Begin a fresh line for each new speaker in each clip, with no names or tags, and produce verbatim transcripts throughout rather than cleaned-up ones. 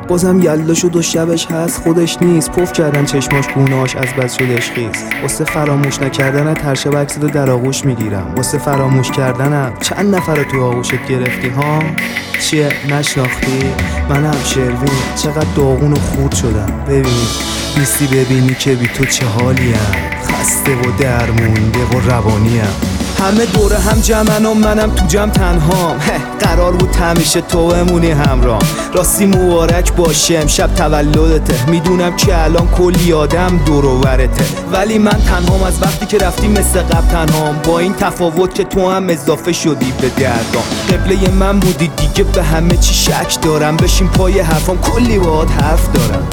بازم یلا شد و شبش هست خودش نیست. پف کردن چشماش گوناش از بس شدش خیس. واسه فراموش نکردن ترشه بکس رو در آغوش میگیرم. واسه فراموش کردنم چند نفر رو تو آغوشت گرفتی ها؟ چیه نشناختی؟ منم شروین چقدر داغون و خورد شدم. ببین نیستی ببینی که بی تو چه حالیم. خسته و درمونده و روانیم. همه دوره هم جمعن و منم تو جمع تنهام. قرار بود همیشه تو بمونی همرام. راستی مبارک باشه امشب تولدته. میدونم که الان کلی آدم دور و برته، ولی من تنهام از وقتی که رفتی مثل قبل تنهام. با این تفاوت که تو هم اضافه شدی به دردام. قبله من بودی دیگه به همه چی شک دارم. بشین پای حرفام کلی باهات حرف دارم.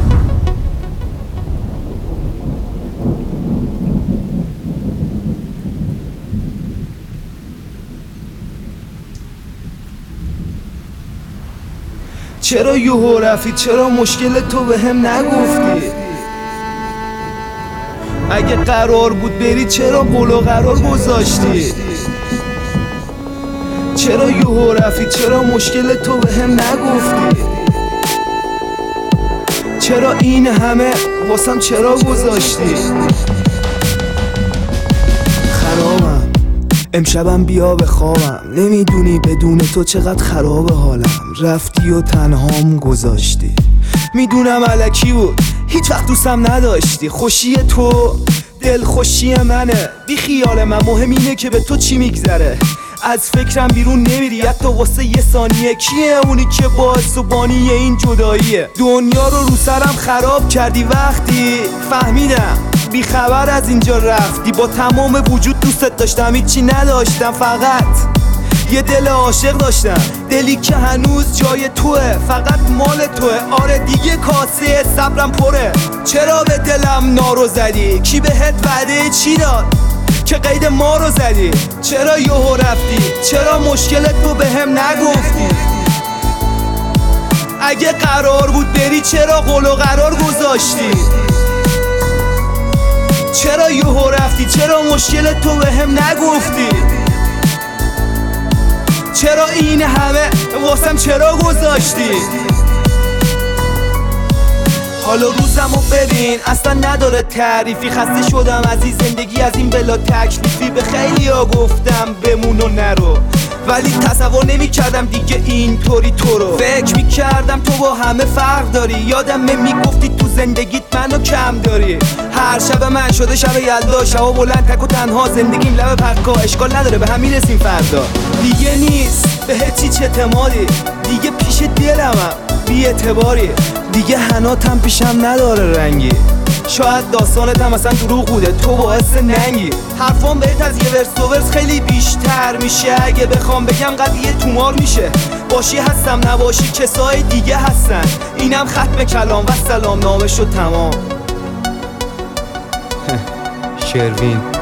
چرا یهو رفتی؟ چرا مشکل تو به هم نگفتی؟ اگه قرار بود بری چرا قول و قرار گذاشتی؟ چرا یهو رفتی؟ چرا مشکل تو به هم نگفتی؟ چرا این همه واسم چرا گذاشتی؟ خرابم امشبم بیا به خوابم. نمیدونی بدون تو چقدر خراب حالم. رفتی و تنهام گذاشتی. میدونم الکی بود هیچ وقت دوستم نداشتی. خوشی تو دل خوشی منه. بی خیال من مهم اینه که به تو چی میگذره. از فکرم بیرون نمیری حتی واسه یه ثانیه. کیه اونی که باعث و بانی این جداییه؟ دنیا رو رو سرم خراب کردی وقتی فهمیدم بی خبر از اینجا رفتی. با تمام وجود دوستت داشتم هیچی نداشتم، فقط یه دل عاشق داشتم. دلی که هنوز جای توه، فقط مال توه. آره دیگه کاسه صبرم پره. چرا به دلم نارو زدی؟ کی بهت وعده چی داد که قید ما رو زدی؟ چرا یهو رفتی؟ چرا مشکلت تو به هم نگفتی؟ اگه قرار بود بری چرا قول و قرار گذاشتی؟ چرا یهو رفتی؟ چرا مشکلت تو به هم نگفتی؟ چرا این همه واسم چرا گذاشتی؟ حالا روزمو ببین اصلا نداره تعریفی. خسته شدم از این زندگی، از این بلا تکلیفی. به خیلی ها گفتم بمون و نرو، ولی تصور نمی کردم دیگه اینطوری تو رو. فکر می کردم تو با همه فرق داری. یادم می گفتی تو زندگیت منو کم داری. هر شب من شده شب یلدا. شبا بلند تک و تنها زندگیم لب پکا. اشکال نداره به هم میرسیم فردا. دیگه نیست به هیچ اعتمادی. دیگه پیش دلمم بی اعتباری. دیگه حناتم پیشم نداره رنگی. شاید داستانت هم اصلا دروغ بوده، تو باعث ننگی. حرفام بهت از یه ورس دو ورس خیلی بیشتر میشه. اگه بخوام بگم قضیه تومار میشه. باشی هستم نباشی کسای دیگه هستن. اینم ختم کلام و سلام نامه شد تمام. شروین.